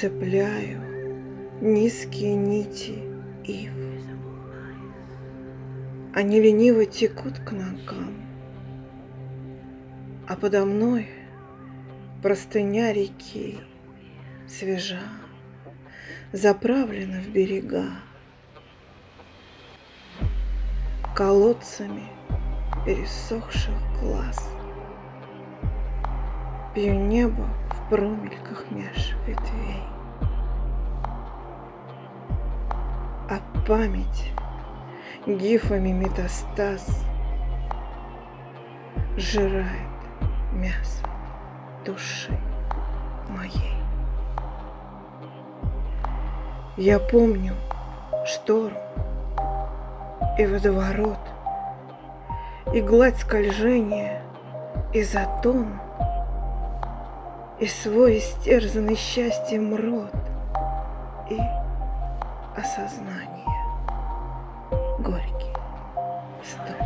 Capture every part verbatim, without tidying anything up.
цепляю низкие нити ив. Они лениво текут к ногам, а подо мной простыня реки свежа, заправлена в берега колодцами пересохших глаз. Пью небо в промельках меж ветвей, а память гифами метастаз сжирает мясо души моей. Я помню шторм и водоворот, и гладь скольжения, и затон, и свой истерзанный счастьем рот, и осознание горький стон.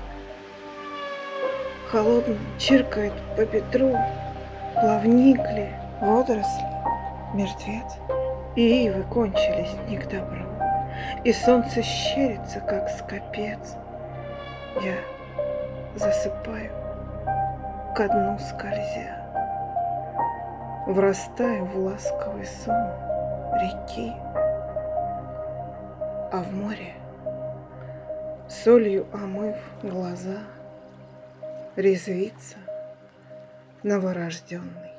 Холодным чиркает по Петру плавник ли, водоросли, мертвец, и ивы кончились не к добру, и солнце щерится, как скопец. Я засыпаю, ко дну скользя, врастаю в ласковый сон реки, а в море, солью омыв глаза, резвится новорожденный